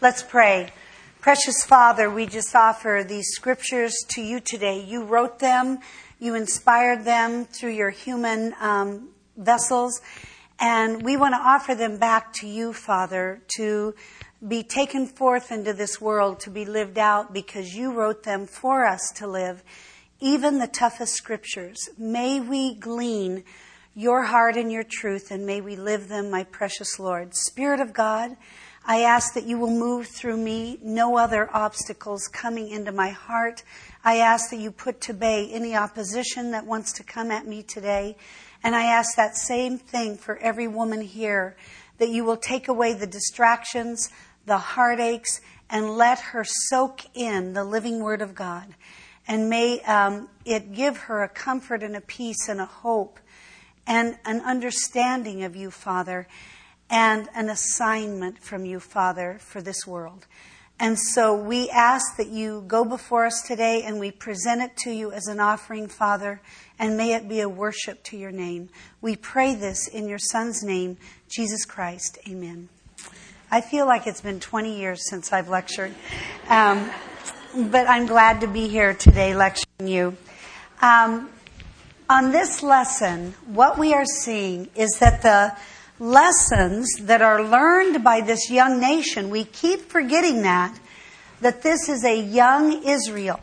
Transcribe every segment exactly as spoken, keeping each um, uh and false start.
Let's pray. Precious Father, we just offer these scriptures to you today. You wrote them, you inspired them through your human um, vessels, and we want to offer them back to you, Father, to be taken forth into this world, to be lived out, because you wrote them for us to live. Even the toughest scriptures, may we glean your heart and your truth, and may we live them, my precious Lord. Spirit of God, I ask that you will move through me, no other obstacles coming into my heart. I ask that you put to bay any opposition that wants to come at me today. And I ask that same thing for every woman here, that you will take away the distractions, the heartaches, and let her soak in the living Word of God. And may um, it give her a comfort and a peace and a hope and an understanding of you, Father, and an assignment from you, Father, for this world. And so we ask that you go before us today, and we present it to you as an offering, Father, and may it be a worship to your name. We pray this in your Son's name, Jesus Christ. Amen. I feel like it's been twenty years since I've lectured, um, but I'm glad to be here today lecturing you. Um, on this lesson, what we are seeing is that the lessons that are learned by this young nation, we keep forgetting that, that this is a young Israel.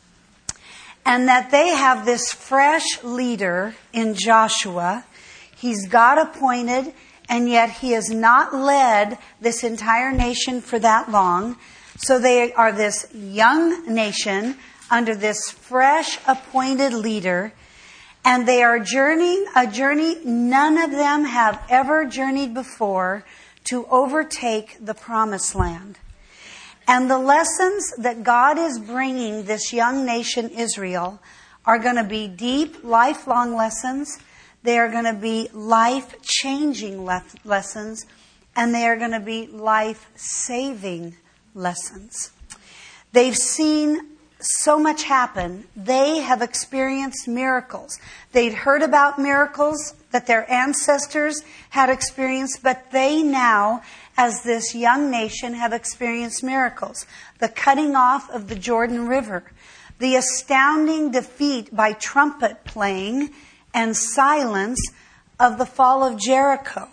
And that they have this fresh leader in Joshua. He's God appointed, and yet he has not led this entire nation for that long. So they are this young nation under this fresh appointed leader. And they are journeying a journey none of them have ever journeyed before to overtake the promised land. And the lessons that God is bringing this young nation Israel are going to be deep, lifelong lessons. They are going to be life-changing le- lessons. And they are going to be life-saving lessons. They've seen so much happen. They have experienced miracles. They'd heard about miracles that their ancestors had experienced, but they now, as this young nation, have experienced miracles. The cutting off of the Jordan River, the astounding defeat by trumpet playing and silence of the fall of Jericho.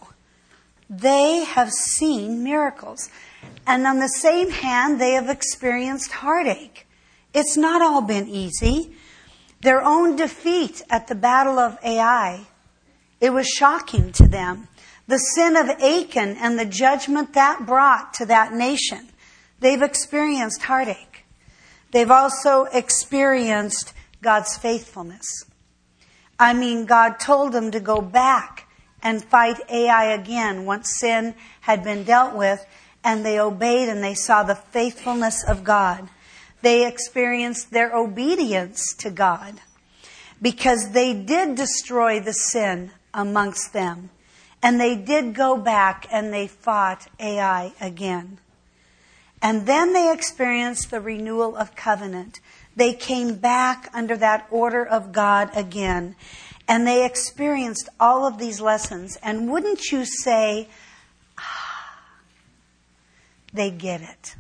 They have seen miracles. And on the same hand, they have experienced heartache. It's not all been easy. Their own defeat at the Battle of Ai, it was shocking to them. The sin of Achan and the judgment that brought to that nation. They've experienced heartache. They've also experienced God's faithfulness. I mean, God told them to go back and fight Ai again once sin had been dealt with, and they obeyed and they saw the faithfulness of God. They experienced their obedience to God because they did destroy the sin amongst them. And they did go back and they fought Ai again. And then they experienced the renewal of covenant. They came back under that order of God again. And they experienced all of these lessons. And wouldn't you say, ah, they get it.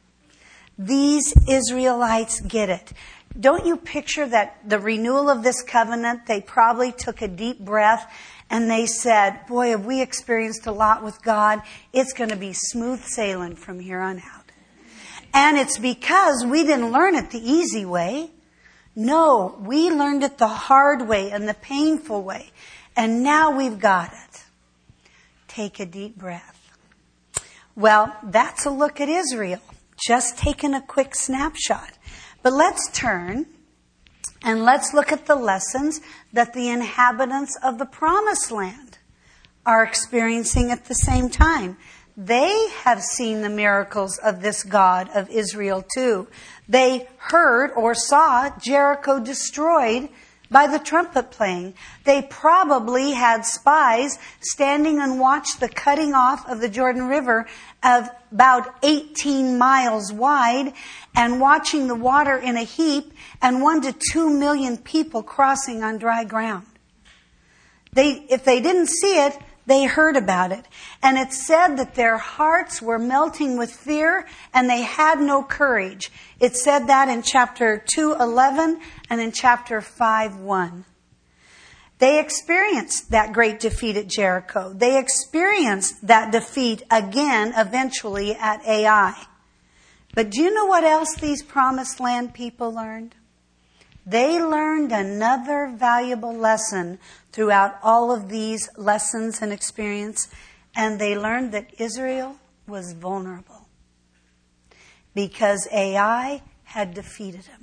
These Israelites get it. Don't you picture that the renewal of this covenant, they probably took a deep breath and they said, boy, have we experienced a lot with God. It's going to be smooth sailing from here on out. And it's because we didn't learn it the easy way. No, we learned it the hard way and the painful way. And now we've got it. Take a deep breath. Well, that's a look at Israel. Just taking a quick snapshot. But let's turn and let's look at the lessons that the inhabitants of the Promised Land are experiencing at the same time. They have seen the miracles of this God of Israel too. They heard or saw Jericho destroyed by the trumpet playing. They probably had spies standing and watched the cutting off of the Jordan River of about eighteen miles wide and watching the water in a heap and one to two million people crossing on dry ground. They, if they didn't see it, They heard about it. And it said that their hearts were melting with fear and they had no courage. It said that in chapter two eleven and in chapter five one. They experienced that great defeat at Jericho. They experienced that defeat again eventually at Ai. But do you know what else these Promised Land people learned? They learned another valuable lesson throughout all of these lessons and experience, and they learned that Israel was vulnerable because Ai had defeated him.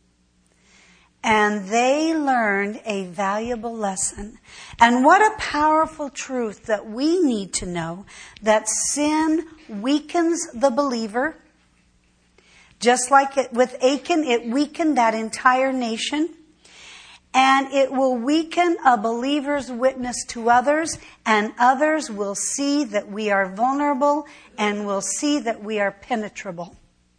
And they learned a valuable lesson. And what a powerful truth that we need to know, that sin weakens the believer. Just like it, with Achan, it weakened that entire nation. And it will weaken a believer's witness to others. And others will see that we are vulnerable and will see that we are penetrable.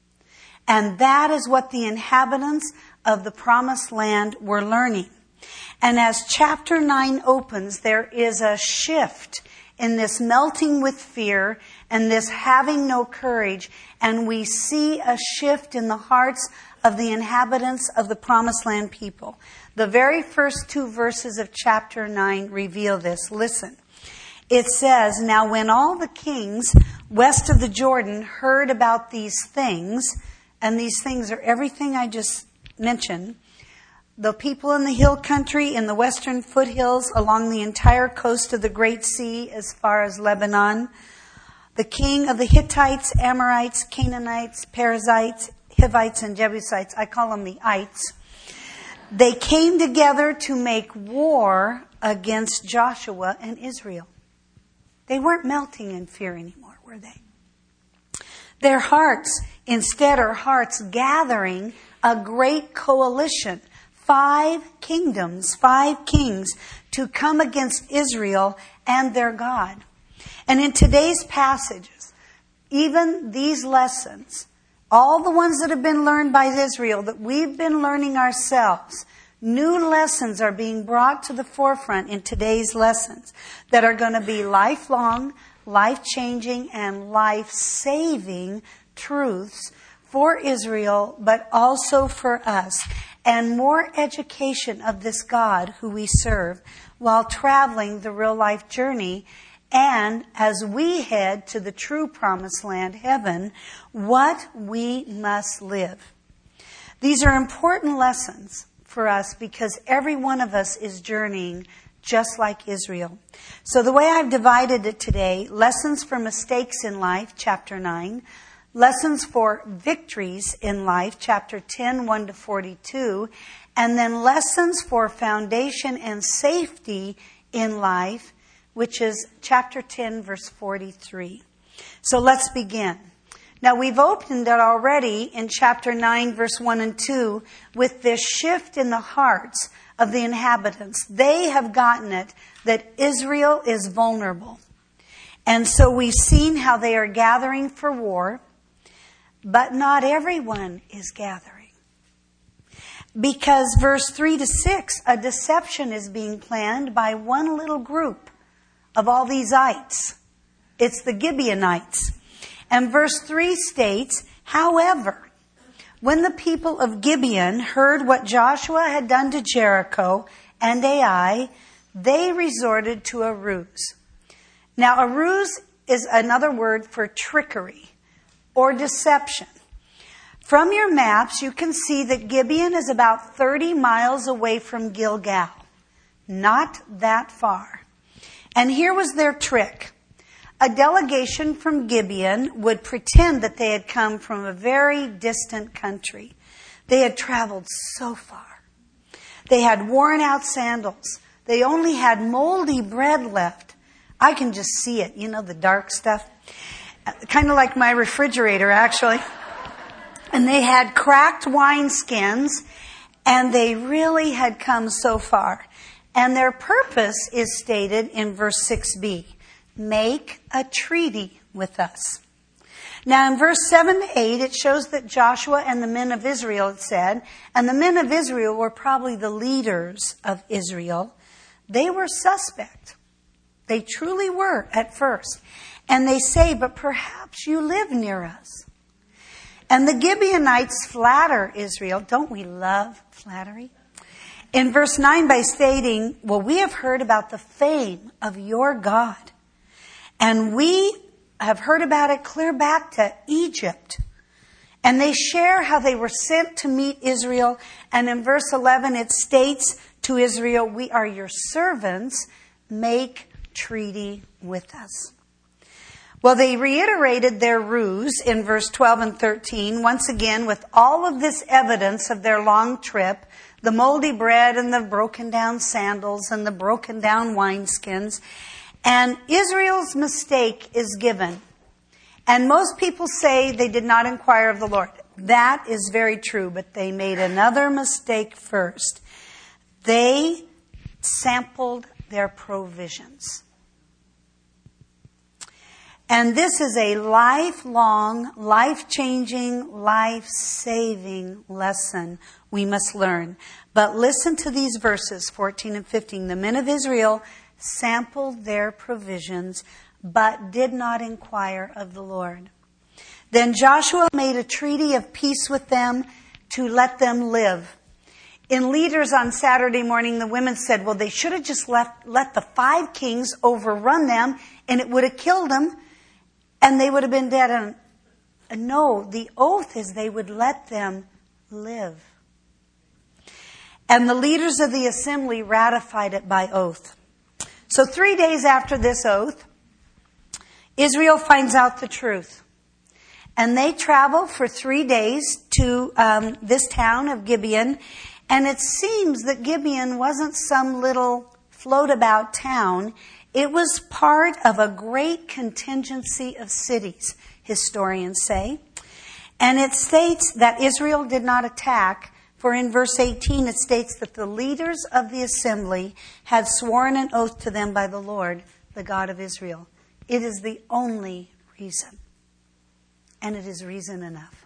And that is what the inhabitants of the Promised Land were learning. And as chapter nine opens, there is a shift in this melting with fear and this having no courage. And we see a shift in the hearts of the inhabitants of the Promised Land people. The very first two verses of chapter nine reveal this. Listen. It says, "Now when all the kings west of the Jordan heard about these things," and these things are everything I just mentioned, the people in the hill country, in the western foothills, along the entire coast of the Great Sea as far as Lebanon, the king of the Hittites, Amorites, Canaanites, Perizzites, Hivites, and Jebusites, I call them the ites, they came together to make war against Joshua and Israel. They weren't melting in fear anymore, were they? Their hearts, instead, are hearts gathering a great coalition, five kingdoms, five kings, to come against Israel and their God. And in today's passages, even these lessons, all the ones that have been learned by Israel, that we've been learning ourselves, new lessons are being brought to the forefront in today's lessons that are going to be lifelong, life-changing, and life-saving truths for Israel, but also for us, and more education of this God who we serve while traveling the real-life journey. And as we head to the true Promised Land, heaven, what we must live. These are important lessons for us because every one of us is journeying just like Israel. So the way I've divided it today, lessons for mistakes in life, chapter nine, lessons for victories in life, chapter ten, one to forty-two, and then lessons for foundation and safety in life, which is chapter ten, verse forty-three. So let's begin. Now we've opened it already in chapter nine, verse one and two, with this shift in the hearts of the inhabitants. They have gotten it that Israel is vulnerable. And so we've seen how they are gathering for war. But not everyone is gathering. Because verse three to six, a deception is being planned by one little group of all these ites. It's the Gibeonites. And verse three states, "However, when the people of Gibeon heard what Joshua had done to Jericho and Ai, they resorted to a ruse." Now, a ruse is another word for trickery or deception. From your maps, you can see that Gibeon is about thirty miles away from Gilgal. Not that far. And here was their trick. A delegation from Gibeon would pretend that they had come from a very distant country. They had traveled so far. They had worn out sandals. They only had moldy bread left. I can just see it, you know, the dark stuff. Kind of like my refrigerator, actually. And they had cracked wineskins, and they really had come so far. And their purpose is stated in verse six b. Make a treaty with us. Now in verse seven to eight, it shows that Joshua and the men of Israel, it said, and the men of Israel were probably the leaders of Israel. They were suspect. They truly were at first. And they say, but perhaps you live near us. And the Gibeonites flatter Israel. Don't we love flattery? In verse nine by stating, well, we have heard about the fame of your God. And we have heard about it clear back to Egypt. And they share how they were sent to meet Israel. And in verse eleven it states to Israel, we are your servants. Make treaty with us. Well, they reiterated their ruse in verse twelve and thirteen, once again with all of this evidence of their long trip, the moldy bread and the broken down sandals and the broken down wineskins. And Israel's mistake is given. And most people say they did not inquire of the Lord. That is very true, but they made another mistake first. They sampled their provisions. And this is a lifelong, life-changing, life-saving lesson we must learn. But listen to these verses, fourteen and fifteen. The men of Israel sampled their provisions, but did not inquire of the Lord. Then Joshua made a treaty of peace with them to let them live. In Leaders on Saturday morning, the women said, well, they should have just left, let the five kings overrun them, and it would have killed them, and they would have been dead. And, and no, the oath is they would let them live. And the leaders of the assembly ratified it by oath. So three days after this oath, Israel finds out the truth. And they travel for three days to um, this town of Gibeon. And it seems that Gibeon wasn't some little float-about town. It was part of a great contingency of cities, historians say. And it states that Israel did not attack, for in verse eighteen it states that the leaders of the assembly had sworn an oath to them by the Lord, the God of Israel. It is the only reason. And it is reason enough.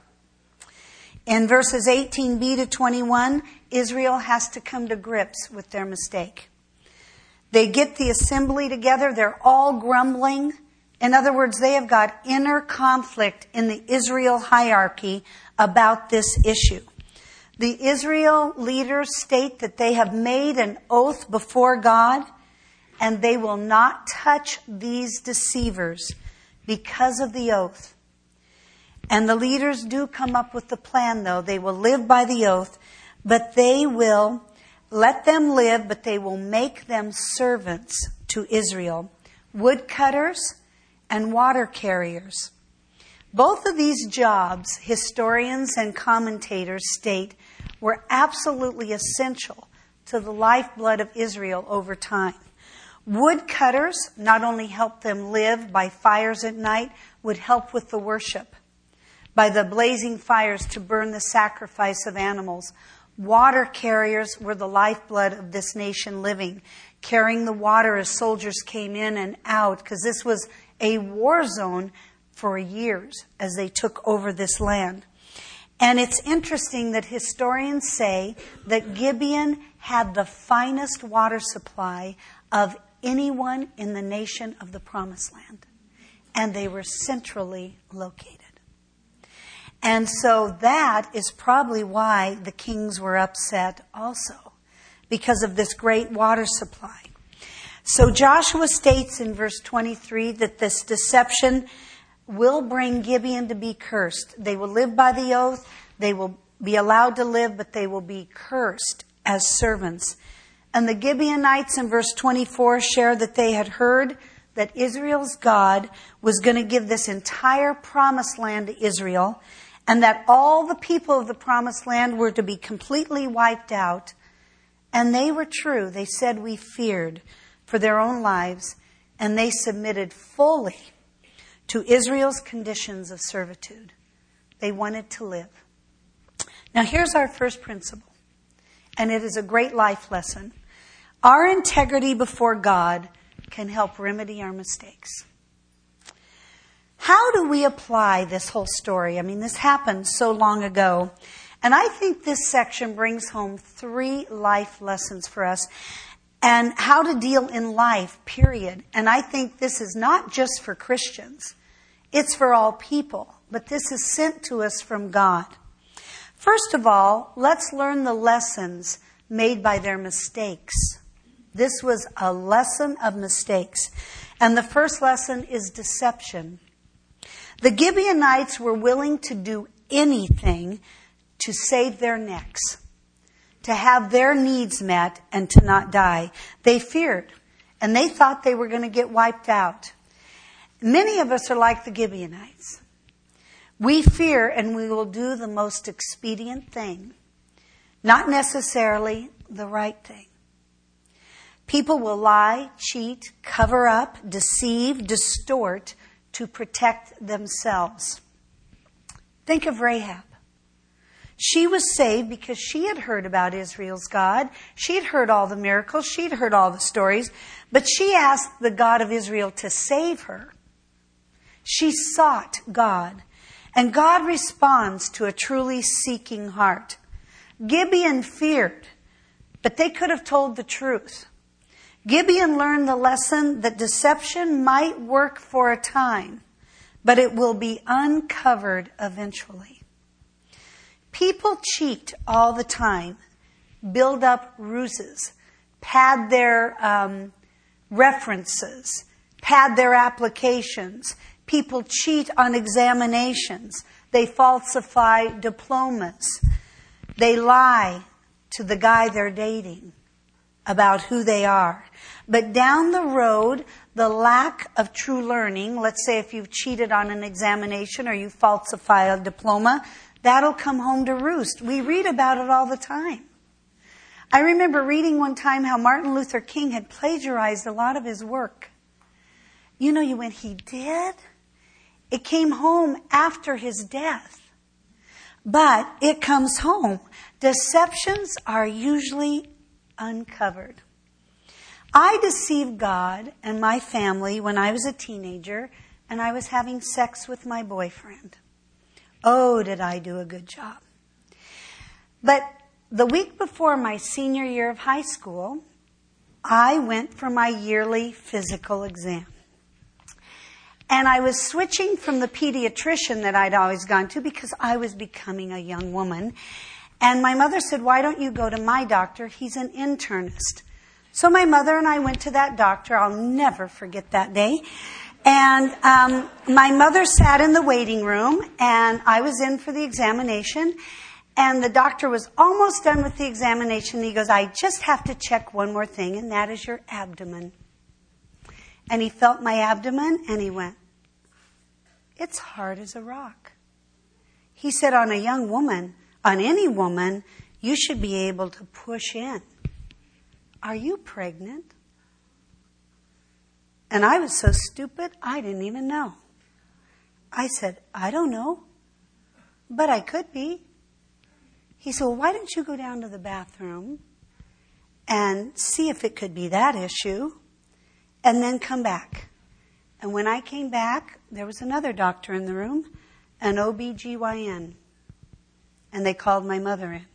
In verses eighteen b to twenty-one, Israel has to come to grips with their mistake. They get the assembly together. They're all grumbling. In other words, they have got inner conflict in the Israel hierarchy about this issue. The Israel leaders state that they have made an oath before God, and they will not touch these deceivers because of the oath. And the leaders do come up with the plan, though. They will live by the oath, but they will let them live, but they will make them servants to Israel, woodcutters and water carriers. Both of these jobs, historians and commentators state, were absolutely essential to the lifeblood of Israel over time. Woodcutters not only helped them live by fires at night, would help with the worship, by the blazing fires to burn the sacrifice of animals. Water carriers were the lifeblood of this nation living, carrying the water as soldiers came in and out, because this was a war zone for years as they took over this land. And it's interesting that historians say that Gibeon had the finest water supply of anyone in the nation of the Promised Land. And they were centrally located. And so that is probably why the kings were upset also, because of this great water supply. So Joshua states in verse twenty-three that this deception will bring Gibeon to be cursed. They will live by the oath. They will be allowed to live, but they will be cursed as servants. And the Gibeonites in verse twenty-four share that they had heard that Israel's God was going to give this entire promised land to Israel, and that all the people of the promised land were to be completely wiped out. And they were true. They said, we feared for their own lives, and they submitted fully to Israel's conditions of servitude. They wanted to live. Now here's our first principle, and it is a great life lesson. Our integrity before God can help remedy our mistakes. How do we apply this whole story? I mean, this happened so long ago. And I think this section brings home three life lessons for us. and how to deal in life, period. And I think this is not just for Christians. It's for all people. But this is sent to us from God. First of all, let's learn the lessons made by their mistakes. This was a lesson of mistakes. And the first lesson is deception. The Gibeonites were willing to do anything to save their necks, to have their needs met and to not die. They feared, and they thought they were going to get wiped out. Many of us are like the Gibeonites. We fear and we will do the most expedient thing, not necessarily the right thing. People will lie, cheat, cover up, deceive, distort to protect themselves. Think of Rahab. She was saved because she had heard about Israel's God. She had heard all the miracles. She'd heard all the stories. But she asked the God of Israel to save her. She sought God. And God responds to a truly seeking heart. Gibeon feared, but they could have told the truth. Gibeon learned the lesson that deception might work for a time, but it will be uncovered eventually. People cheat all the time, build up ruses, pad their um, references, pad their applications. People cheat on examinations. They falsify diplomas. They lie to the guy they're dating about who they are. But down the road, the lack of true learning, let's say if you've cheated on an examination or you falsify a diploma, that'll come home to roost. We read about it all the time. I remember reading one time how Martin Luther King had plagiarized a lot of his work. You know, you went, he did? It came home after his death. But it comes home. Deceptions are usually uncovered. I deceived God and my family when I was a teenager and I was having sex with my boyfriend. Oh, did I do a good job. But the week before my senior year of high school, I went for my yearly physical exam. And I was switching from the pediatrician that I'd always gone to because I was becoming a young woman. And my mother said, why don't you go to my doctor? He's an internist. So my mother and I went to that doctor. I'll never forget that day. And um, my mother sat in the waiting room, and I was in for the examination. And the doctor was almost done with the examination. He goes, I just have to check one more thing, and that is your abdomen. And he felt my abdomen, and he went, it's hard as a rock. He said, on a young woman, on any woman, you should be able to push in. Are you pregnant? And I was so stupid, I didn't even know. I said, I don't know, but I could be. He said, well, why don't you go down to the bathroom and see if it could be that issue, and then come back. And when I came back, there was another doctor in the room, an O B G Y N, and they called my mother in.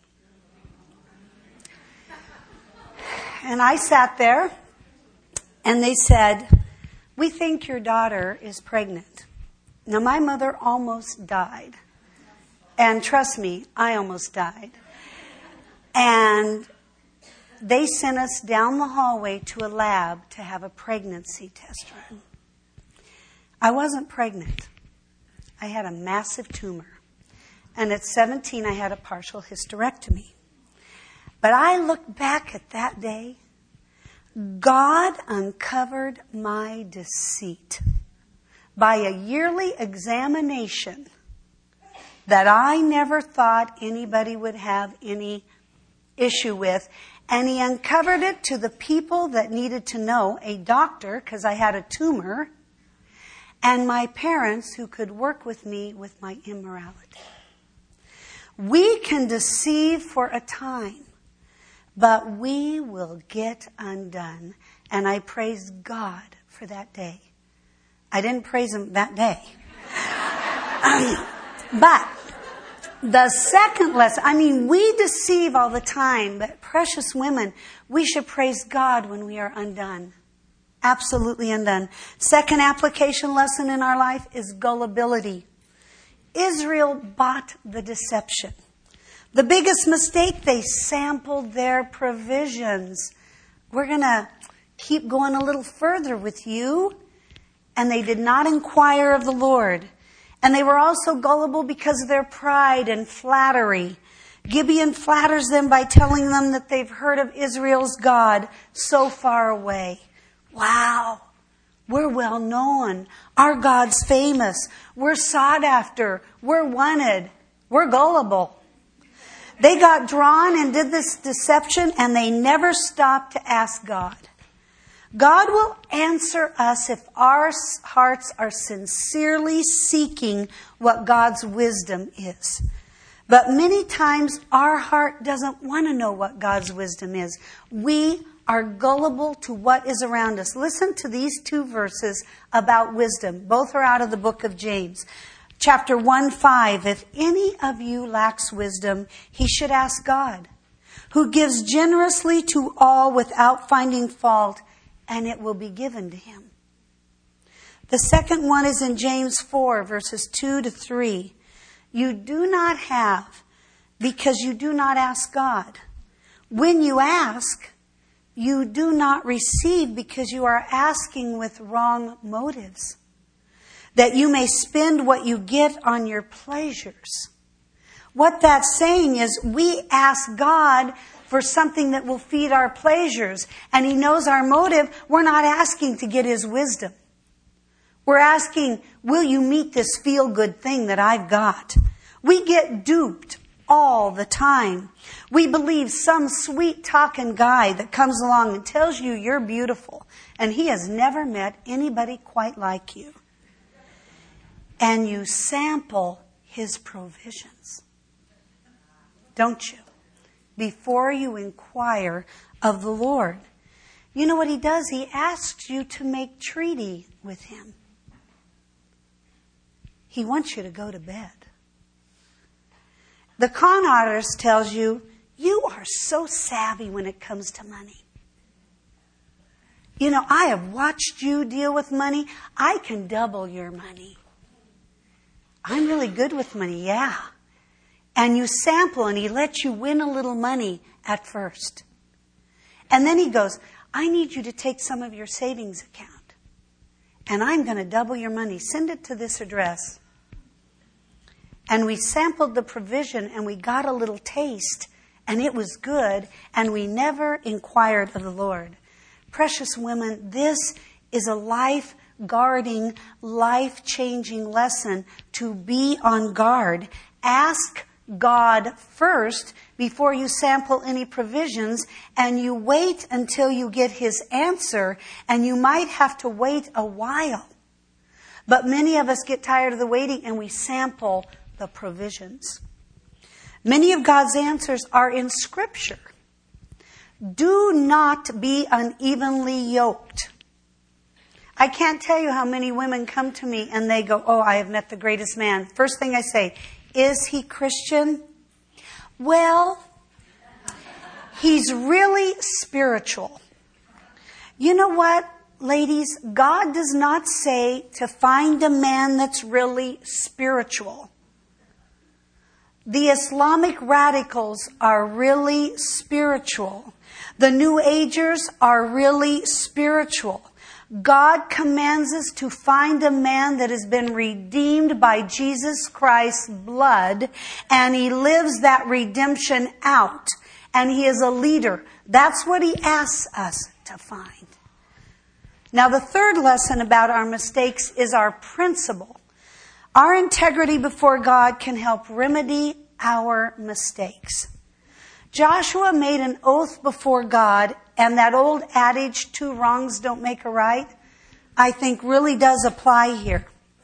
And I sat there, and they said, we think your daughter is pregnant. Now, my mother almost died. And trust me, I almost died. And they sent us down the hallway to a lab to have a pregnancy test run. I wasn't pregnant. I had a massive tumor. And at seventeen, I had a partial hysterectomy. But I look back at that day. God uncovered my deceit by a yearly examination that I never thought anybody would have any issue with. And he uncovered it to the people that needed to know, a doctor, because I had a tumor, and my parents who could work with me with my immorality. We can deceive for a time, but we will get undone. And I praise God for that day. I didn't praise him that day. um, but The second lesson, I mean, we deceive all the time, but precious women, we should praise God when we are undone. Absolutely undone. Second application lesson in our life is gullibility. Israel bought the deception. The biggest mistake, they sampled their provisions. We're going to keep going a little further with you. And they did not inquire of the Lord. And they were also gullible because of their pride and flattery. Gibeon flatters them by telling them that they've heard of Israel's God so far away. Wow, we're well known. Our God's famous. We're sought after. We're wanted. We're gullible. They got drawn and did this deception, and they never stopped to ask God. God will answer us if our hearts are sincerely seeking what God's wisdom is. But many times our heart doesn't want to know what God's wisdom is. We are gullible to what is around us. Listen to these two verses about wisdom. Both are out of the book of James. Chapter one, five. If any of you lacks wisdom, he should ask God, who gives generously to all without finding fault, and it will be given to him. The second one is in James four, verses two to three. You do not have because you do not ask God. When you ask, you do not receive because you are asking with wrong motives, that you may spend what you get on your pleasures. What that's saying is we ask God for something that will feed our pleasures. And he knows our motive. We're not asking to get his wisdom. We're asking, will you meet this feel-good thing that I've got? We get duped all the time. We believe some sweet-talking guy that comes along and tells you you're beautiful. And he has never met anybody quite like you. And you sample his provisions. Don't you? Before you inquire of the Lord. You know what he does? He asks you to make treaty with him. He wants you to go to bed. The con artist tells you, you are so savvy when it comes to money. You know, I have watched you deal with money. I can double your money. I'm really good with money, yeah. And you sample and he lets you win a little money at first. And then he goes, I need you to take some of your savings account. And I'm going to double your money. Send it to this address. And we sampled the provision and we got a little taste. And it was good. And we never inquired of the Lord. Precious women, this is a life-guarding, life-changing lesson to be on guard. Ask God first before you sample any provisions, and you wait until you get his answer, and you might have to wait a while. But many of us get tired of the waiting and we sample the provisions. Many of God's answers are in Scripture. Do not be unevenly yoked. I can't tell you how many women come to me and they go, oh, I have met the greatest man. First thing I say, is he Christian? Well, he's really spiritual. You know what, ladies? God does not say to find a man that's really spiritual. The Islamic radicals are really spiritual. The New Agers are really spiritual. God commands us to find a man that has been redeemed by Jesus Christ's blood, and he lives that redemption out, and he is a leader. That's what he asks us to find. Now, the third lesson about our mistakes is our principle. Our integrity before God can help remedy our mistakes. Joshua made an oath before God, and that old adage, two wrongs don't make a right, I think really does apply here.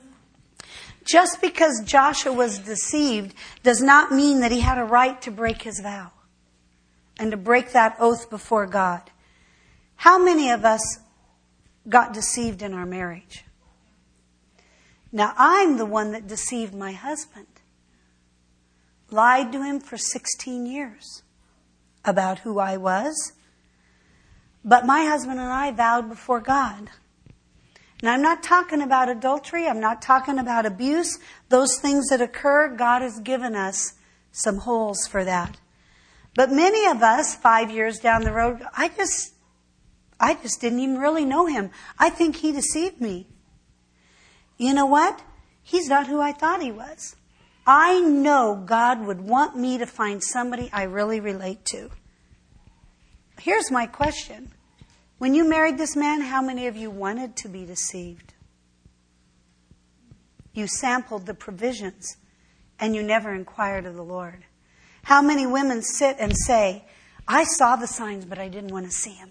Just because Joshua was deceived does not mean that he had a right to break his vow and to break that oath before God. How many of us got deceived in our marriage? Now, I'm the one that deceived my husband. lied to him for sixteen years about who I was. But my husband and I vowed before God. And I'm not talking about adultery. I'm not talking about abuse. Those things that occur, God has given us some holes for that. But many of us, five years down the road, I just, I just didn't even really know him. I think he deceived me. You know what? He's not who I thought he was. I know God would want me to find somebody I really relate to. Here's my question. When you married this man, how many of you wanted to be deceived? You sampled the provisions and you never inquired of the Lord. How many women sit and say, I saw the signs, but I didn't want to see them.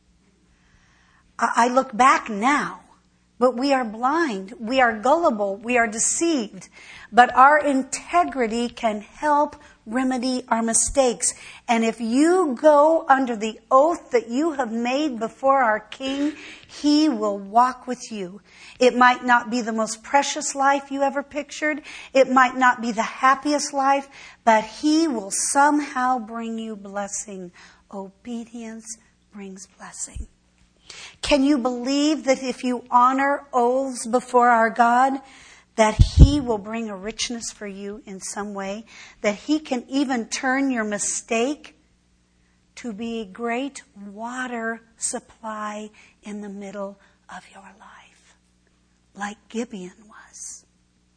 I look back now, but we are blind. We are gullible. We are deceived. But our integrity can help remedy our mistakes. And if you go under the oath that you have made before our King, He will walk with you. It might not be the most precious life you ever pictured. It might not be the happiest life, but He will somehow bring you blessing. Obedience brings blessing. Can you believe that if you honor oaths before our God, that He will bring a richness for you in some way? That He can even turn your mistake to be a great water supply in the middle of your life, like Gibeon was,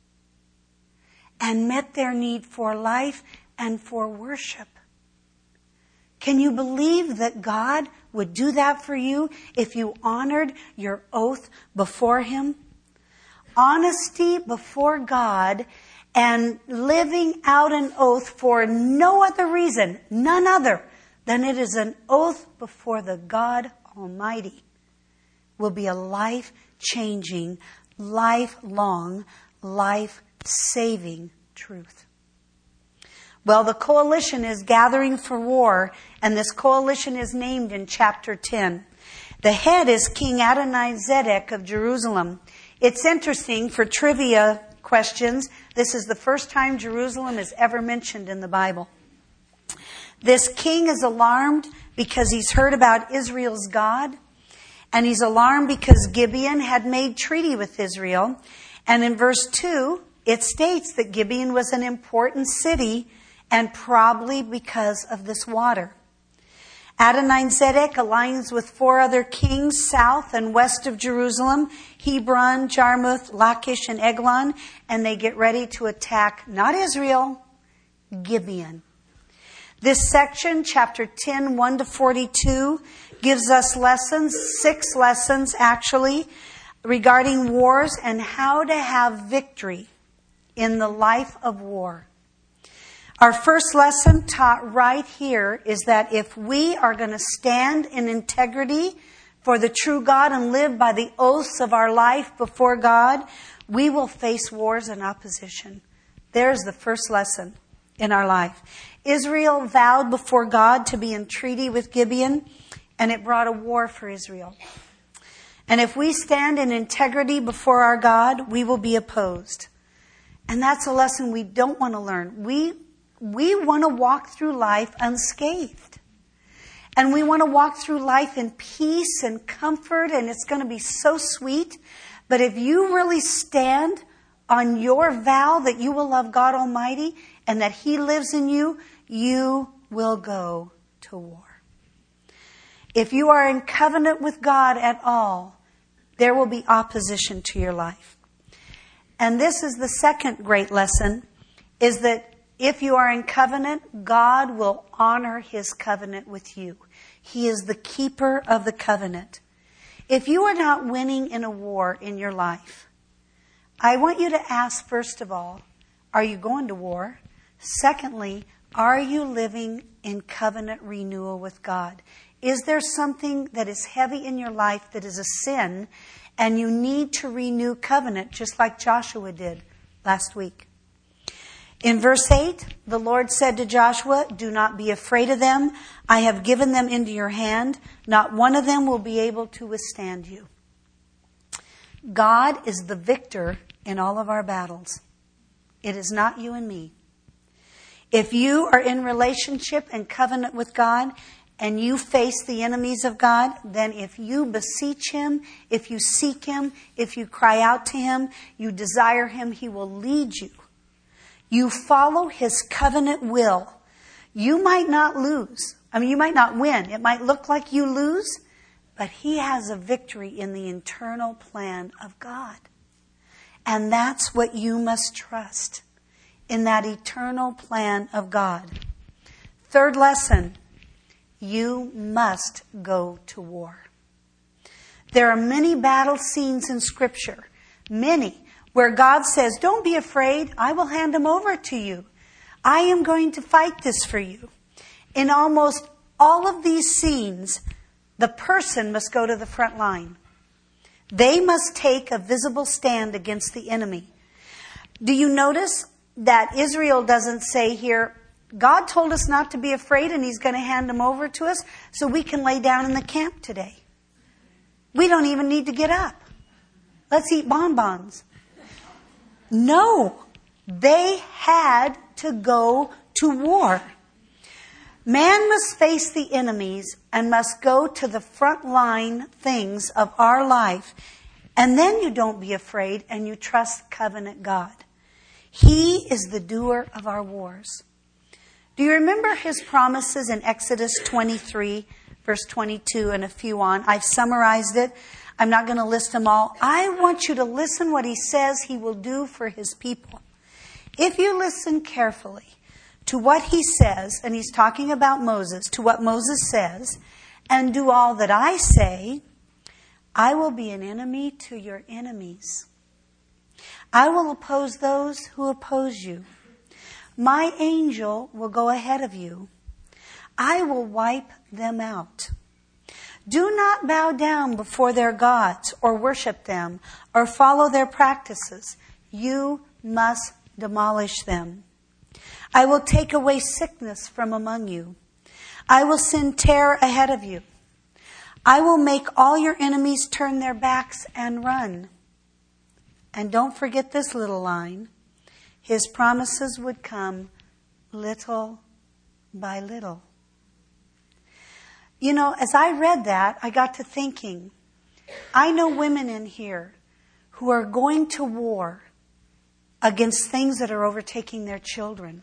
and met their need for life and for worship. Can you believe that God would do that for you if you honored your oath before Him? Honesty before God and living out an oath for no other reason, none other than it is an oath before the God Almighty, will be a life-changing, lifelong, life-saving truth. Well, the coalition is gathering for war, and this coalition is named in chapter ten. The head is King Adonizedek of Jerusalem. It's interesting for trivia questions. This is the first time Jerusalem is ever mentioned in the Bible. This king is alarmed because he's heard about Israel's God, and he's alarmed because Gibeon had made treaty with Israel. And in verse two, it states that Gibeon was an important city, and probably because of this water. Adonizedek aligns with four other kings south and west of Jerusalem, Hebron, Jarmuth, Lachish, and Eglon, and they get ready to attack not Israel, Gibeon. This section, chapter ten, one to forty-two, gives us lessons, six lessons actually, regarding wars and how to have victory in the life of war. Our first lesson taught right here is that if we are going to stand in integrity for the true God and live by the oaths of our life before God, we will face wars and opposition. There's the first lesson in our life. Israel vowed before God to be in treaty with Gibeon, and it brought a war for Israel. And if we stand in integrity before our God, we will be opposed. And that's a lesson we don't want to learn. We We want to walk through life unscathed. And we want to walk through life in peace and comfort, and it's going to be so sweet. But if you really stand on your vow that you will love God Almighty and that He lives in you, you will go to war. If you are in covenant with God at all, there will be opposition to your life. And this is the second great lesson, is that if you are in covenant, God will honor His covenant with you. He is the keeper of the covenant. If you are not winning in a war in your life, I want you to ask, first of all, are you going to war? Secondly, are you living in covenant renewal with God? Is there something that is heavy in your life that is a sin, and you need to renew covenant, just like Joshua did last week? In verse eight, the Lord said to Joshua, do not be afraid of them. I have given them into your hand. Not one of them will be able to withstand you. God is the victor in all of our battles. It is not you and me. If you are in relationship and covenant with God and you face the enemies of God, then if you beseech Him, if you seek Him, if you cry out to Him, you desire Him, He will lead you. You follow His covenant will. You might not lose. I mean, you might not win. It might look like you lose, but He has a victory in the internal plan of God. And that's what you must trust, in that eternal plan of God. Third lesson, you must go to war. There are many battle scenes in Scripture, many, where God says, don't be afraid, I will hand them over to you. I am going to fight this for you. In almost all of these scenes, the person must go to the front line. They must take a visible stand against the enemy. Do you notice that Israel doesn't say here, God told us not to be afraid and He's going to hand them over to us so we can lay down in the camp today. We don't even need to get up. Let's eat bonbons. No, they had to go to war. Man must face the enemies and must go to the front line things of our life. And then you don't be afraid and you trust covenant God. He is the doer of our wars. Do you remember His promises in Exodus twenty-three, verse twenty-two, and a few on? I've summarized it. I'm not going to list them all. I want you to listen what He says He will do for His people. If you listen carefully to what He says, and He's talking about Moses, to what Moses says, and do all that I say, I will be an enemy to your enemies. I will oppose those who oppose you. My angel will go ahead of you. I will wipe them out. Do not bow down before their gods or worship them or follow their practices. You must demolish them. I will take away sickness from among you. I will send terror ahead of you. I will make all your enemies turn their backs and run. And don't forget this little line. His promises would come little by little. You know, as I read that, I got to thinking, I know women in here who are going to war against things that are overtaking their children.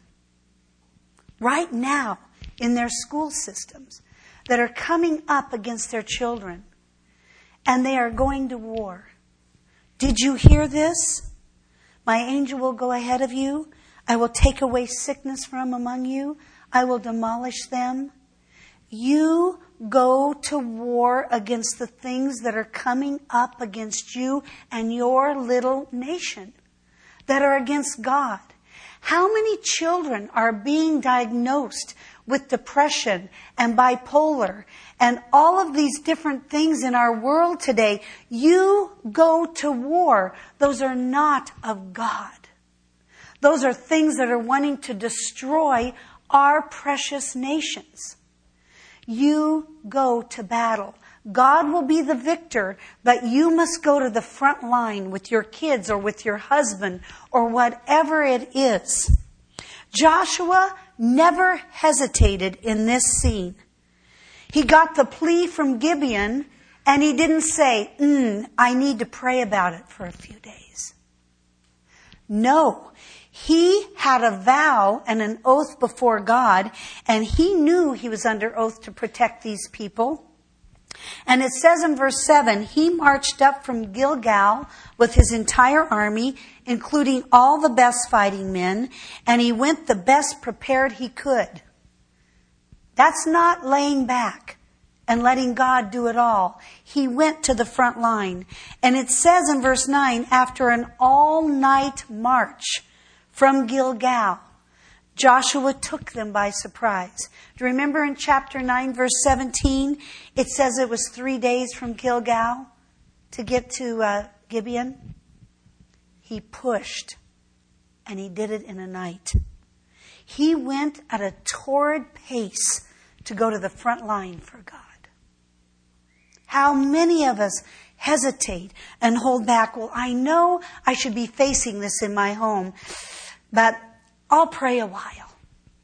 Right now, in their school systems, that are coming up against their children. And they are going to war. Did you hear this? My angel will go ahead of you. I will take away sickness from among you. I will demolish them. You go to war against the things that are coming up against you and your little nation, that are against God. How many children are being diagnosed with depression and bipolar and all of these different things in our world today? You go to war. Those are not of God. Those are things that are wanting to destroy our precious nations. You go to battle. God will be the victor, but you must go to the front line with your kids or with your husband or whatever it is. Joshua never hesitated in this scene. He got the plea from Gibeon and he didn't say, mm, I need to pray about it for a few days. No, he had a vow and an oath before God, and he knew he was under oath to protect these people. And it says in verse seven, he marched up from Gilgal with his entire army, including all the best fighting men, and he went the best prepared he could. That's not laying back and letting God do it all. He went to the front line. And it says in verse nine, after an all-night march from Gilgal, Joshua took them by surprise. Do you remember in chapter nine, verse seventeen, it says it was three days from Gilgal to get to uh, Gibeon? He pushed, and he did it in a night. He went at a torrid pace to go to the front line for God. How many of us hesitate and hold back? Well, I know I should be facing this in my home, but I'll pray a while.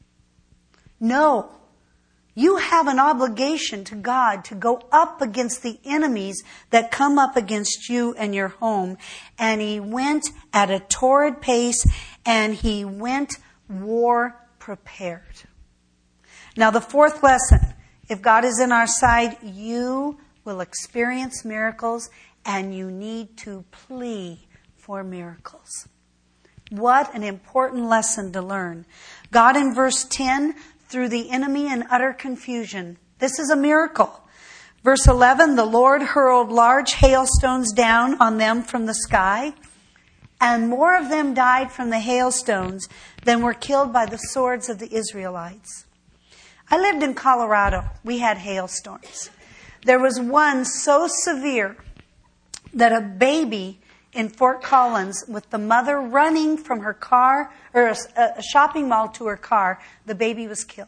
No. You have an obligation to God to go up against the enemies that come up against you and your home. And he went at a torrid pace, and he went war prepared. Now, the fourth lesson, if God is in our side, you will experience miracles, and you need to plea for miracles. What an important lesson to learn. God in verse ten threw the enemy in utter confusion. This is a miracle. Verse eleven, the Lord hurled large hailstones down on them from the sky, and more of them died from the hailstones than were killed by the swords of the Israelites. I lived in Colorado. We had hailstorms. There was one so severe that a baby in Fort Collins, with the mother running from her car, or a, a shopping mall to her car, the baby was killed.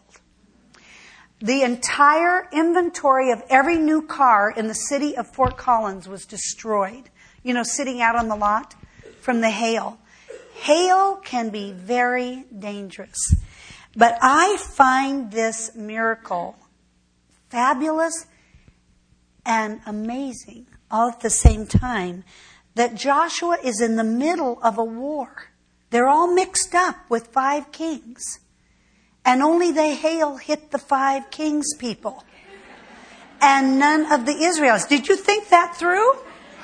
The entire inventory of every new car in the city of Fort Collins was destroyed. You know, sitting out on the lot from the hail. Hail can be very dangerous. But I find this miracle fabulous and amazing all at the same time, that Joshua is in the middle of a war. They're all mixed up with five kings. And only the hail hit the five kings' people. And none of the Israelites. Did you think that through?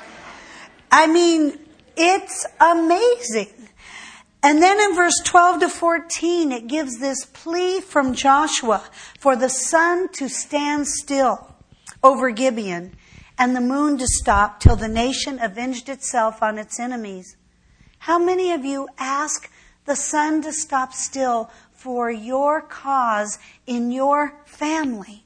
I mean, it's amazing. And then in verse twelve to fourteen, it gives this plea from Joshua for the sun to stand still over Gibeon, and the moon to stop till the nation avenged itself on its enemies. How many of you ask the sun to stop still for your cause in your family?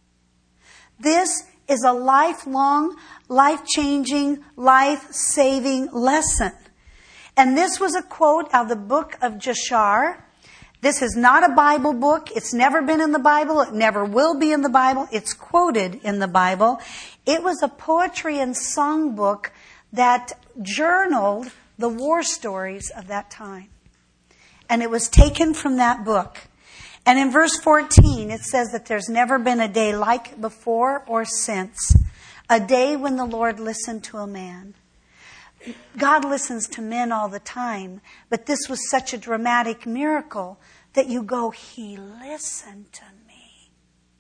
This is a lifelong, life-changing, life-saving lesson. And this was a quote out of the book of Jashar. This is not a Bible book. It's never been in the Bible. It never will be in the Bible. It's quoted in the Bible. It was a poetry and song book that journaled the war stories of that time. And it was taken from that book. And in verse fourteen, it says that there's never been a day like it before or since. A day when the Lord listened to a man. God listens to men all the time, but this was such a dramatic miracle that you go, He listened to me.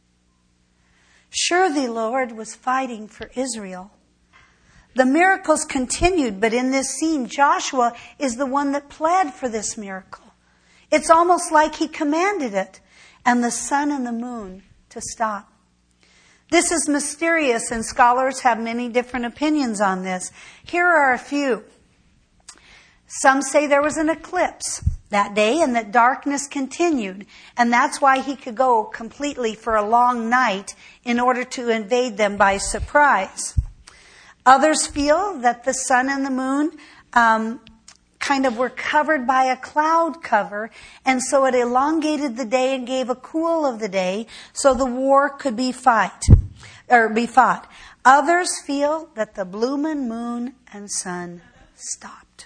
Sure, the Lord was fighting for Israel. The miracles continued, but in this scene, Joshua is the one that pled for this miracle. It's almost like he commanded it, and the sun and the moon to stop. This is mysterious, and scholars have many different opinions on this. Here are a few. Some say there was an eclipse that day and that darkness continued, and that's why he could go completely for a long night in order to invade them by surprise. Others feel that the sun and the moon um, kind of were covered by a cloud cover, and so it elongated the day and gave a cool of the day so the war could be fight or be fought. Others feel that the blooming moon and sun stopped.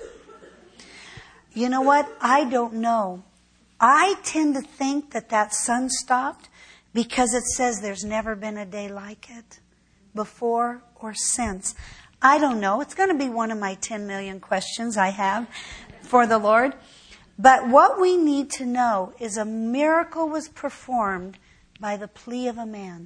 You know what? I don't know. I tend to think that that sun stopped because it says there's never been a day like it before or since. I don't know. It's going to be one of my ten million questions I have for the Lord. But what we need to know is a miracle was performed by the plea of a man.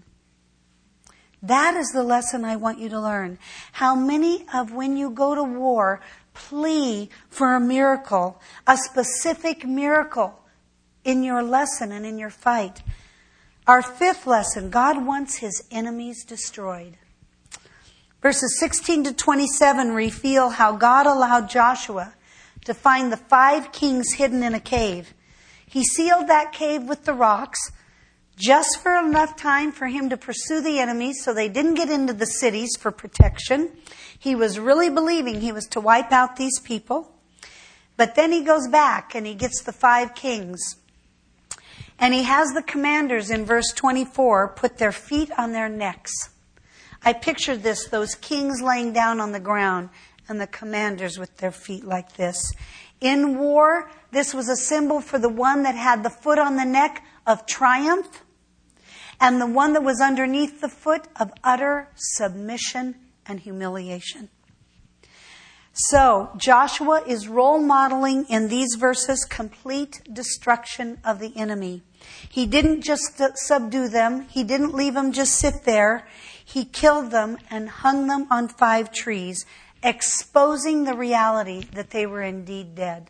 That is the lesson I want you to learn. How many of when you go to war, plea for a miracle, a specific miracle in your lesson and in your fight. Our fifth lesson, God wants His enemies destroyed. Verses sixteen to twenty-seven reveal how God allowed Joshua to find the five kings hidden in a cave. He sealed that cave with the rocks just for enough time for him to pursue the enemies so they didn't get into the cities for protection. He was really believing he was to wipe out these people. But then he goes back and he gets the five kings. And he has the commanders in verse twenty-four put their feet on their necks. I pictured this, those kings laying down on the ground and the commanders with their feet like this. In war, this was a symbol for the one that had the foot on the neck of triumph and the one that was underneath the foot of utter submission and humiliation. So, Joshua is role modeling in these verses complete destruction of the enemy. He didn't just subdue them. He didn't leave them just sit there. He killed them and hung them on five trees, exposing the reality that they were indeed dead.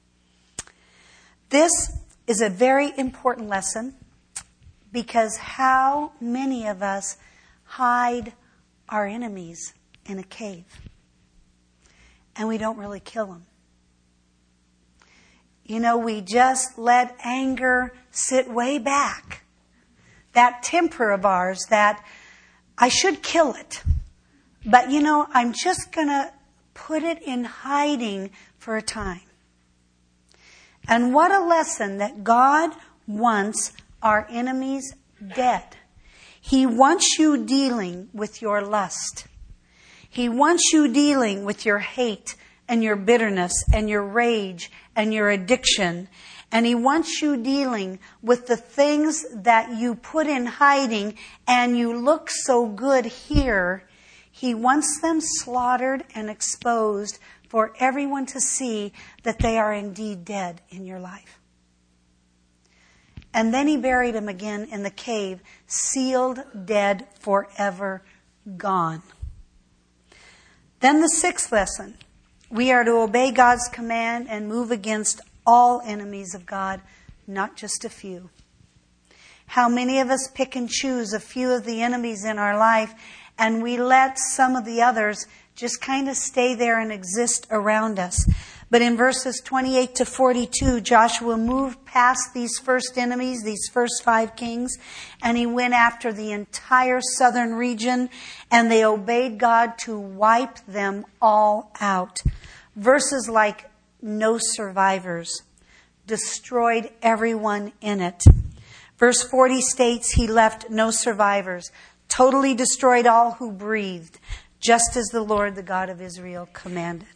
This is a very important lesson because how many of us hide our enemies in a cave and we don't really kill them? You know, we just let anger sit way back. That temper of ours, that I should kill it. But, you know, I'm just going to put it in hiding for a time. And what a lesson that God wants our enemies dead. He wants you dealing with your lust. He wants you dealing with your hate and your bitterness and your rage and your addiction. And He wants you dealing with the things that you put in hiding and you look so good here. He wants them slaughtered and exposed for everyone to see that they are indeed dead in your life. And then He buried them again in the cave, sealed, dead, forever gone. Then the sixth lesson. We are to obey God's command and move against all enemies of God, not just a few. How many of us pick and choose a few of the enemies in our life and we let some of the others just kind of stay there and exist around us? But in verses twenty-eight to forty-two, Joshua moved past these first enemies, these first five kings, and he went after the entire southern region, and they obeyed God to wipe them all out. Verses like no survivors, destroyed everyone in it. Verse forty states he left no survivors, totally destroyed all who breathed, just as the Lord, the God of Israel, commanded.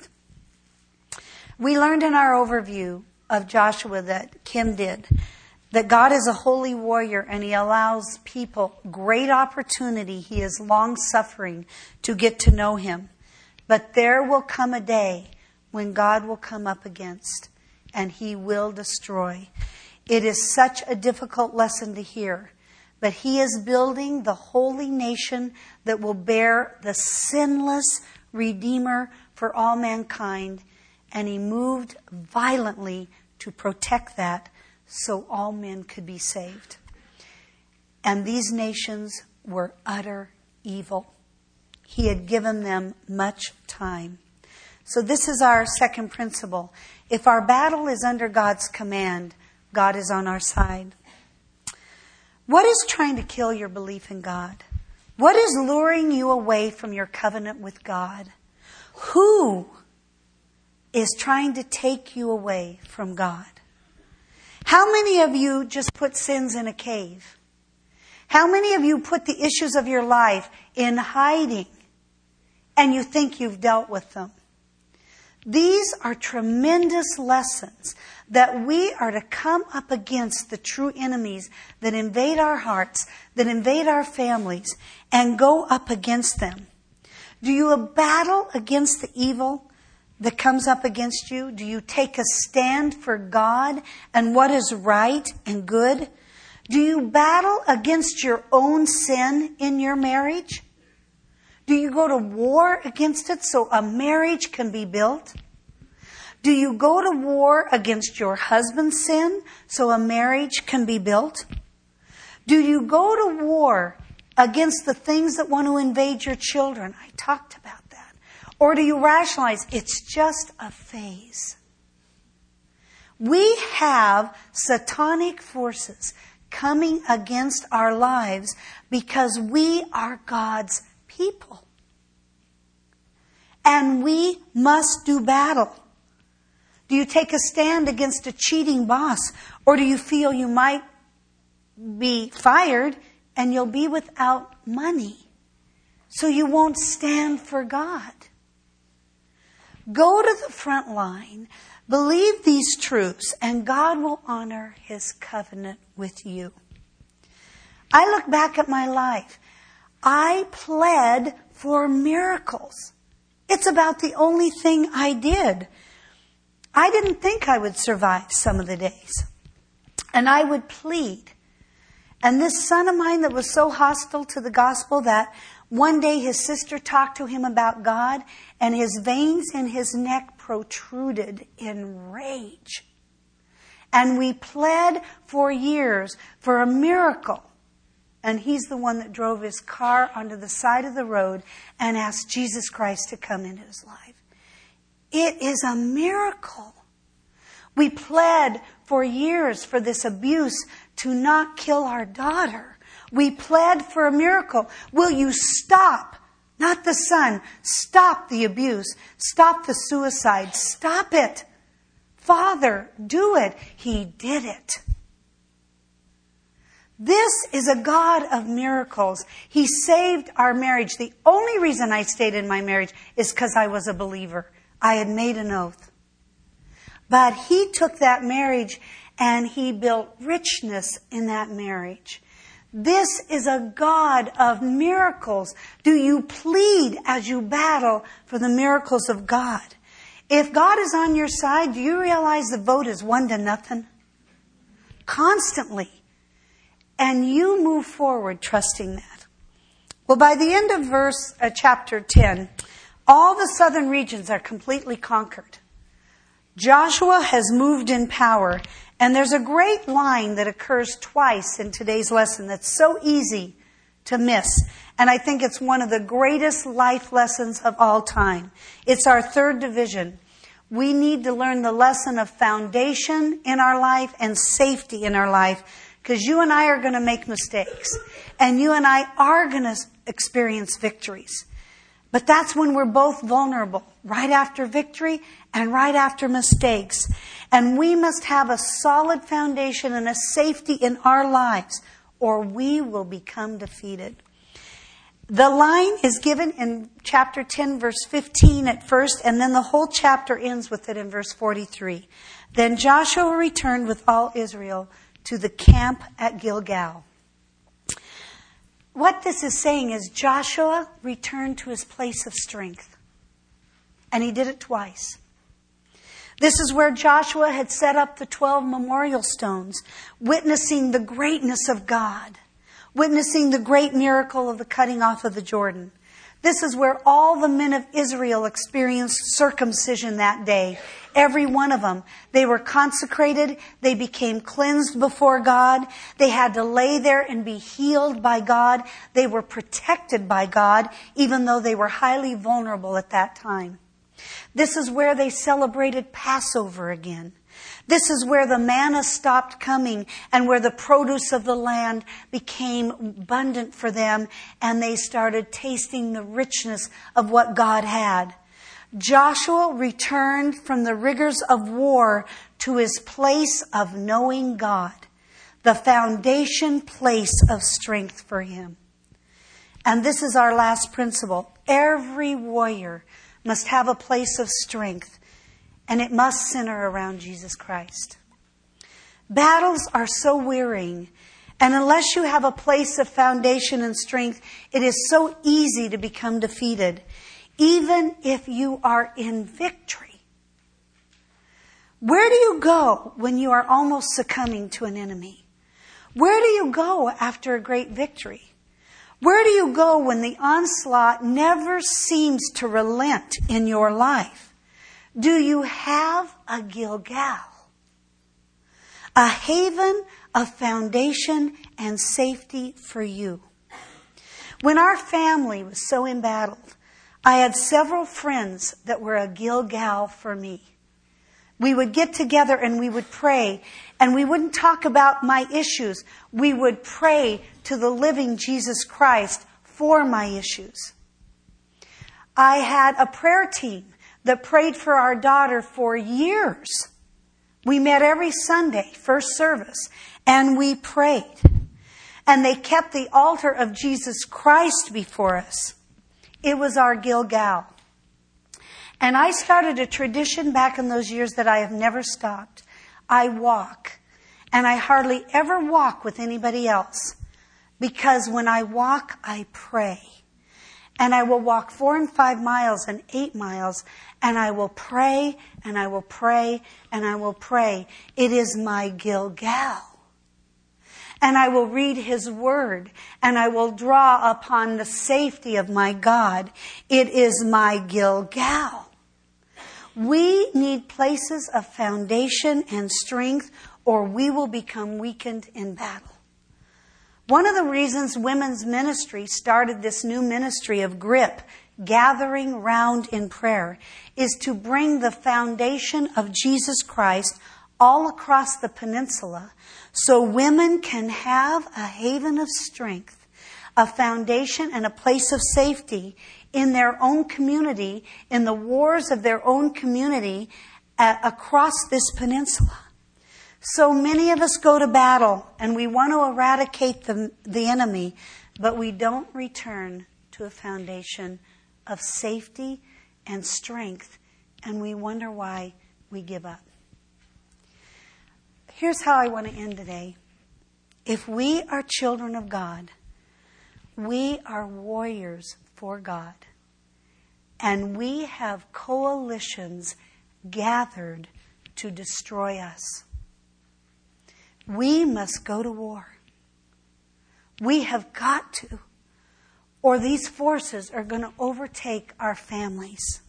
We learned in our overview of Joshua that Kim did, that God is a holy warrior and He allows people great opportunity. He is long-suffering to get to know Him. But there will come a day when God will come up against and He will destroy. It is such a difficult lesson to hear. But He is building the holy nation that will bear the sinless Redeemer for all mankind. And He moved violently to protect that so all men could be saved. And these nations were utter evil. He had given them much time. So this is our second principle. If our battle is under God's command, God is on our side. What is trying to kill your belief in God? What is luring you away from your covenant with God? Who is trying to take you away from God? How many of you just put sins in a cave? How many of you put the issues of your life in hiding and you think you've dealt with them? These are tremendous lessons that we are to come up against the true enemies that invade our hearts, that invade our families, and go up against them. Do you battle against the evil that comes up against you? Do you take a stand for God and what is right and good? Do you battle against your own sin in your marriage? Do you go to war against it so a marriage can be built? Do you go to war against your husband's sin so a marriage can be built? Do you go to war against the things that want to invade your children? I talked about that. Or do you rationalize it's just a phase? We have satanic forces coming against our lives because we are God's people. And we must do battle. Do you take a stand against a cheating boss? Or do you feel you might be fired and you'll be without money? So you won't stand for God. Go to the front line. Believe these truths, and God will honor his covenant with you. I look back at my life. I pled for miracles. It's about the only thing I did. I didn't think I would survive some of the days. And I would plead. And this son of mine that was so hostile to the gospel that one day his sister talked to him about God, and his veins in his neck protruded in rage. And we pled for years for a miracle. And he's the one that drove his car onto the side of the road and asked Jesus Christ to come into his life. It is a miracle. We pled for years for this abuse to not kill our daughter. We pled for a miracle. Will you stop? Not the son. Stop the abuse. Stop the suicide. Stop it. Father, do it. He did it. This is a God of miracles. He saved our marriage. The only reason I stayed in my marriage is because I was a believer. I had made an oath. But he took that marriage and he built richness in that marriage. This is a God of miracles. Do you plead as you battle for the miracles of God? If God is on your side, do you realize the vote is one to nothing? Constantly. And you move forward trusting that. Well, by the end of verse uh, chapter ten, all the southern regions are completely conquered. Joshua has moved in power. And there's a great line that occurs twice in today's lesson that's so easy to miss. And I think it's one of the greatest life lessons of all time. It's our third division. We need to learn the lesson of foundation in our life and safety in our life. Because you and I are going to make mistakes. And you and I are going to experience victories. But that's when we're both vulnerable. Right after victory and right after mistakes. And we must have a solid foundation and a safety in our lives, or we will become defeated. The line is given in chapter ten, verse fifteen at first, and then the whole chapter ends with it in verse forty-three. Then Joshua returned with all Israel to the camp at Gilgal. What this is saying is Joshua returned to his place of strength. And he did it twice. This is where Joshua had set up the twelve memorial stones, witnessing the greatness of God, witnessing the great miracle of the cutting off of the Jordan. This is where all the men of Israel experienced circumcision that day. Every one of them. They were consecrated. They became cleansed before God. They had to lay there and be healed by God. They were protected by God, even though they were highly vulnerable at that time. This is where they celebrated Passover again. This is where the manna stopped coming and where the produce of the land became abundant for them, and they started tasting the richness of what God had. Joshua returned from the rigors of war to his place of knowing God, the foundation place of strength for him. And this is our last principle. Every warrior must have a place of strength, and it must center around Jesus Christ. Battles are so wearying, and unless you have a place of foundation and strength, it is so easy to become defeated, even if you are in victory. Where do you go when you are almost succumbing to an enemy? Where do you go after a great victory? Where do you go when the onslaught never seems to relent in your life? Do you have a Gilgal? A haven of foundation and safety for you. When our family was so embattled, I had several friends that were a Gilgal for me. We would get together and we would pray, and we wouldn't talk about my issues. We would pray to the living Jesus Christ for my issues. I had a prayer team that prayed for our daughter for years. We met every Sunday, first service, and we prayed. And they kept the altar of Jesus Christ before us. It was our Gilgal. And I started a tradition back in those years that I have never stopped. I walk. And I hardly ever walk with anybody else. Because when I walk, I pray. And I will walk four and five miles and eight miles. And I will pray, and I will pray, and I will pray. It is my Gilgal. And I will read His Word, and I will draw upon the safety of my God. It is my Gilgal. We need places of foundation and strength, or we will become weakened in battle. One of the reasons women's ministry started this new ministry of GRIP, Gathering Round in Prayer, is to bring the foundation of Jesus Christ all across the peninsula so women can have a haven of strength, a foundation and a place of safety in their own community, in the wars of their own community uh, across this peninsula. So many of us go to battle and we want to eradicate the, the enemy, but we don't return to a foundation of safety and strength, and we wonder why we give up. Here's how I want to end today. If we are children of God, we are warriors for God, and we have coalitions gathered to destroy us. We must go to war. We have got to, or these forces are going to overtake our families.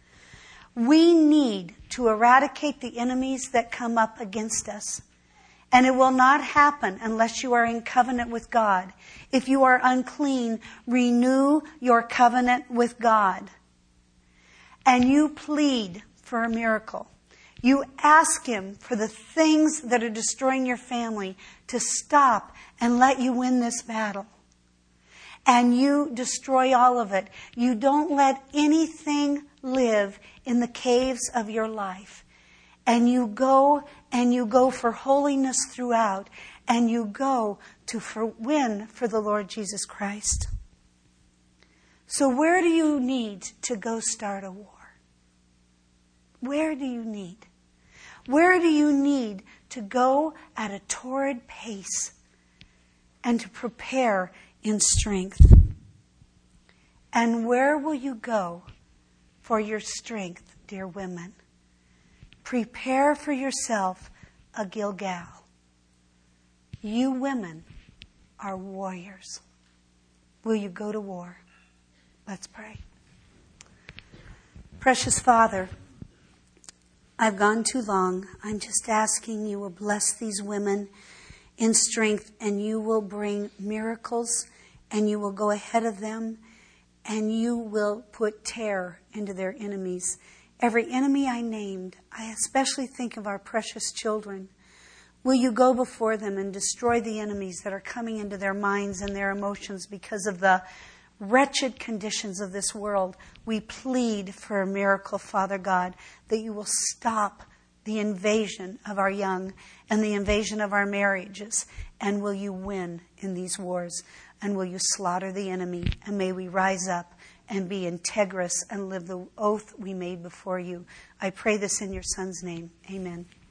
We need to eradicate the enemies that come up against us. And it will not happen unless you are in covenant with God. If you are unclean, renew your covenant with God. And you plead for a miracle. You ask Him for the things that are destroying your family to stop and let you win this battle. And you destroy all of it. You don't let anything live in the caves of your life. And you go and you go for holiness throughout. And you go to for win for the Lord Jesus Christ. So where do you need to go start a war? Where do you need? Where do you need to go at a torrid pace and to prepare in strength? And where will you go for your strength, dear women? Prepare for yourself a Gilgal. You women are warriors. Will you go to war? Let's pray. Precious Father, I've gone too long. I'm just asking you will bless these women in strength, and you will bring miracles, and you will go ahead of them, and you will put terror into their enemies. Every enemy I named, I especially think of our precious children. Will you go before them and destroy the enemies that are coming into their minds and their emotions because of the wretched conditions of this world? We plead for a miracle, Father God, that you will stop the invasion of our young and the invasion of our marriages. And will you win in these wars? And will you slaughter the enemy? And may we rise up and be integrous and live the oath we made before you. I pray this in your Son's name. Amen.